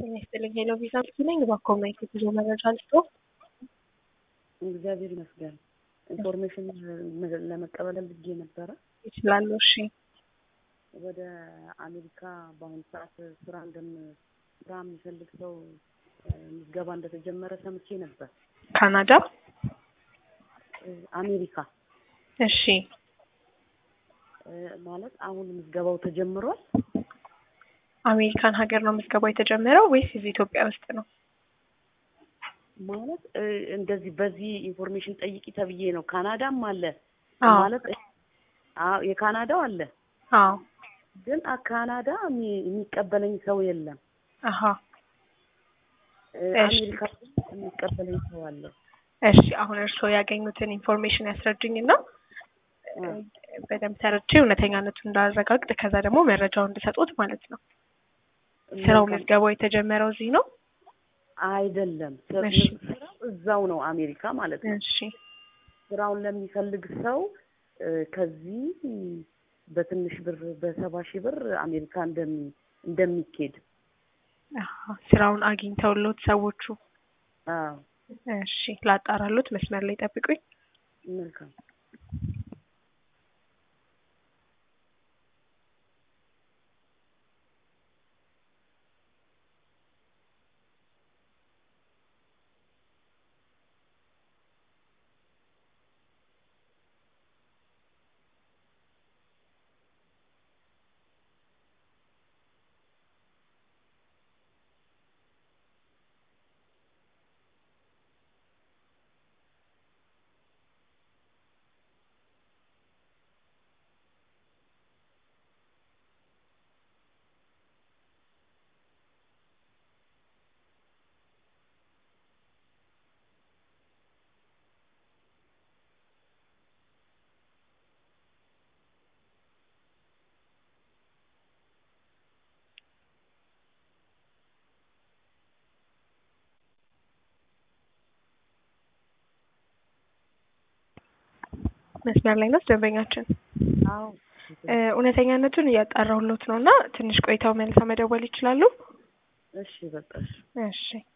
ይመስልኝ ሄሎ ቪዛ ነኝ ባኮመንት ብዙ መረጃ ልስጥ እግዚአብሔር ይመስገን ኢንፎርሜሽን ለመቀበል ልጅ ነበር ይችላል እሺ ወደ አሜሪካ በአሁን ሰዓት ስራ የሚፈልግ ሰው ምዝገባ እንደተጀመረ ሰምቼ ነበር ካናዳ አሜሪካ እሺ ማለት አሁን ምዝገባው ተጀምሯል አሜሪካን ሀገር ነው ምዝገባው የተጀመረው ወይስ እዚህ ኢትዮጵያ ውስጥ ነው ማለት እንደዚህ በዚህ ኢንፎርሜሽን ጠይቂ ተብዬ ነው ካናዳም አለ ማለት የካናዳው አለ አዎ ግን ካናዳ የሚቀበለኝ ሰው የለም አሃ አሜሪካ የሚቀበለኝ ሰው አለ እሺ አሁን እርስዎ ያገኙትን ኢንፎርሜሽን ያስረዱኝና በደንብ ተረድቼ እውነተኛነቱን እንዳረጋግጥ ከዛ ደግሞ መረጃውን እንድሰጡት ማለት ነው ስራው ምዝገባው የተጀመረው እዚህ ነው አይደለም ስራው እዛው ነው አሜሪካ ማለት ነው እሺ ስራውን ለሚፈልግ ሰው ከዚህ በትንሽ ብር በ70,000 ብር አሜሪካ እንደሚኬድ ስራውን አግኝተውሎት ሰዎቹ አዎ እሺ ላጣራሉት መስመር ላይ ጠብቁኝ መልካም መስመር ላይ ነው ደንበኛችን አዎ እውነተኛነቱን እያጣራሁሎት ነውና ትንሽ ቆይታው መልሰው መደወል ይችላሉ እሺ በቃ እሺ